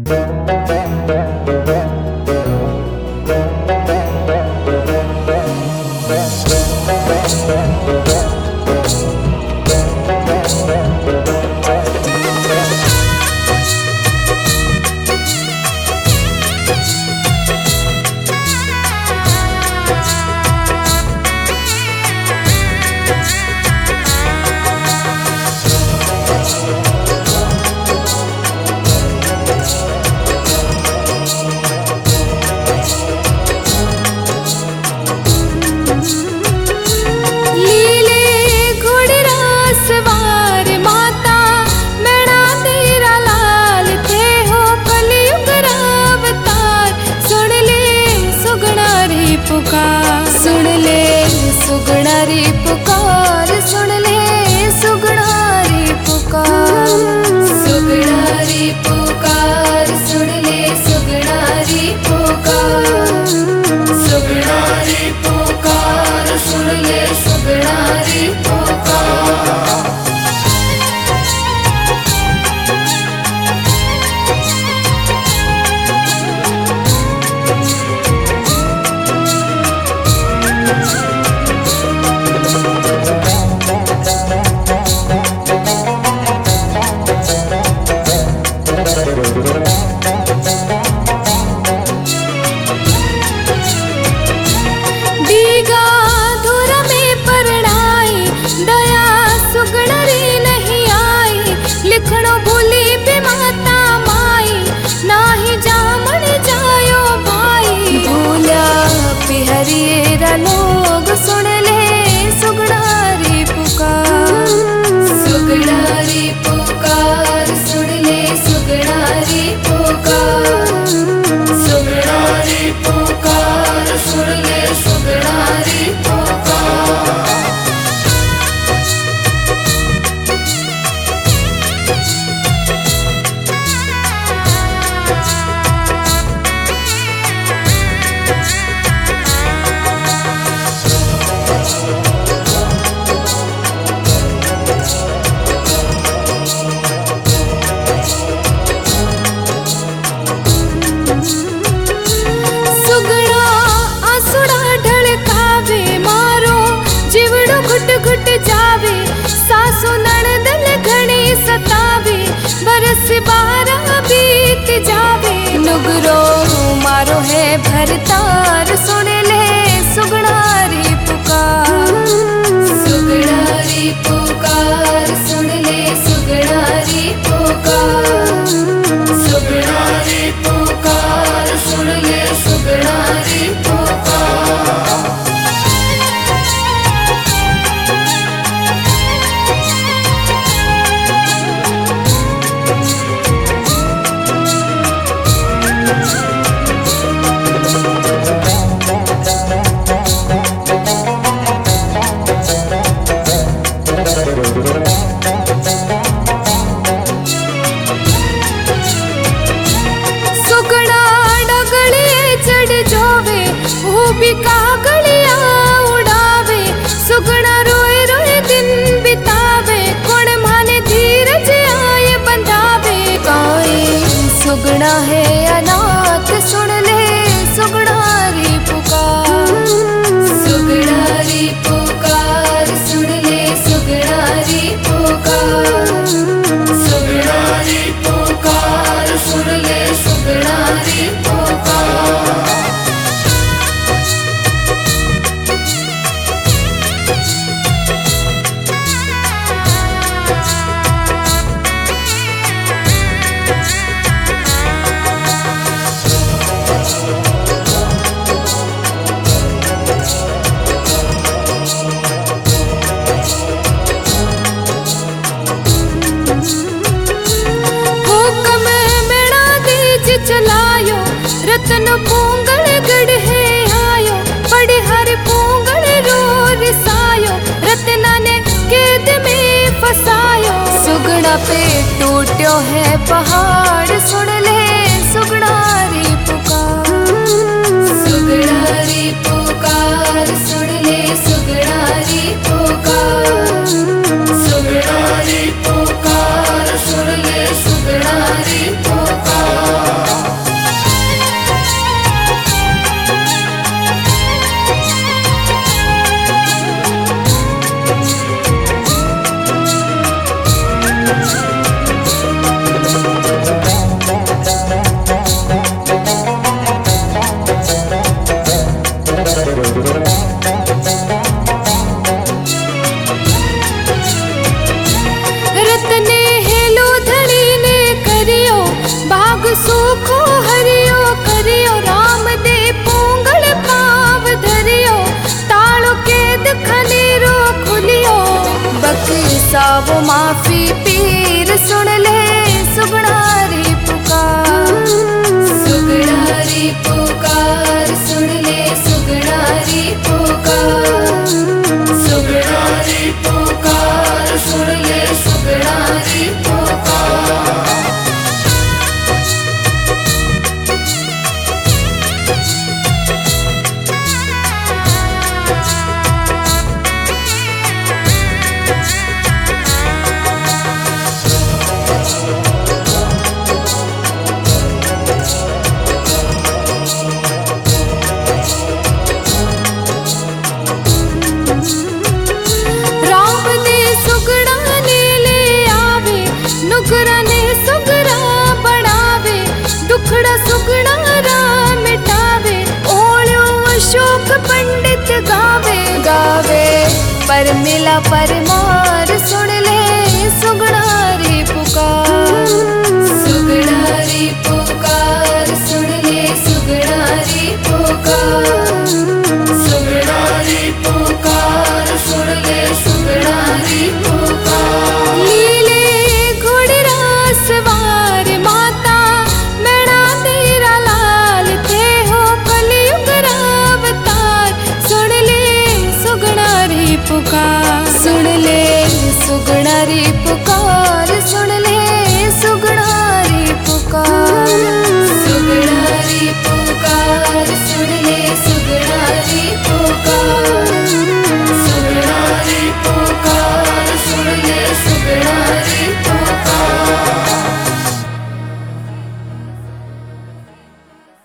सुन ले सुगड़ा री पुकार, सुन ले सुगड़ा री पुकार, सुगड़ा री पुकार, सुन ले सुगड़ा री पुकार, सुगड़ा री पुकार, सुन ले सुगड़ा री पुकार। लोग सुन ले सुगड़ा री पुकार, सुगड़ा री पुकार, सुन ले सुगड़ा री पुकार, सुगड़ा री पुकार, सुन ले सुगड़ा री पुकार। घुट जावे सासु नणदन घणी सतावे, बरस 12 बीत जावे, नुगरो मारो है भरतार, सुन ले सुगड़ा री पुकार, सुगड़ा री पुकार, सुन ले सुगड़ा री पुकार, सुगड़ा री पुकार, सुन ले सुगड़ा री पुकार। कागड़िया उड़ावे, सुगड़ा रोए रोए दिन बितावे, कौन माने धीरज आए बंधावे, काई सुगड़ा है अनाथ, सुन ले सुगड़ा री पुकार, सुगड़ा री पुकार, सुन ले सुगड़ा री पुकार, सुगड़ा री पुकार, सुन ले सुगड़ा री पुकार। चलायो रतन पूंगल गढ़ है आयो, बड़े हर पूंगल रो रिसायो, रतना ने कैद में फसायो, सुगड़ा पे टूट्यो है पहाड़, सुन ले सुगड़ा री पुकार, सुगड़ा री पुकार, सुन ले सुगड़ा री पुकार, सुगड़ा री पुकार, सुन ले सुगड़ा री पुकार। सावो माफी पीर सुन ले सुगणारी पुकार। सुगणारी पुकार सुन ले सुगणारी पुकार। सुगणारी पुकार सुन ले सुगणारी पुकार। दुखड़ा सुगड़ा राम मिटावे ओळ्यो अशोक पंडित गावे गावे पर मिला परमार सुन ले सुगणारी पुकार। सुगणारी पुकार सुन ले सुगणारी पुकार। सुगणारी पुकार सुन ले सुगणारी पुकार। लीले घोड़रा सवार माता मैणा तेरा लाल थे हो कलयुग अवतार। सुन ले सुगणारी पुकार सुन ले सुगणारी पुकार।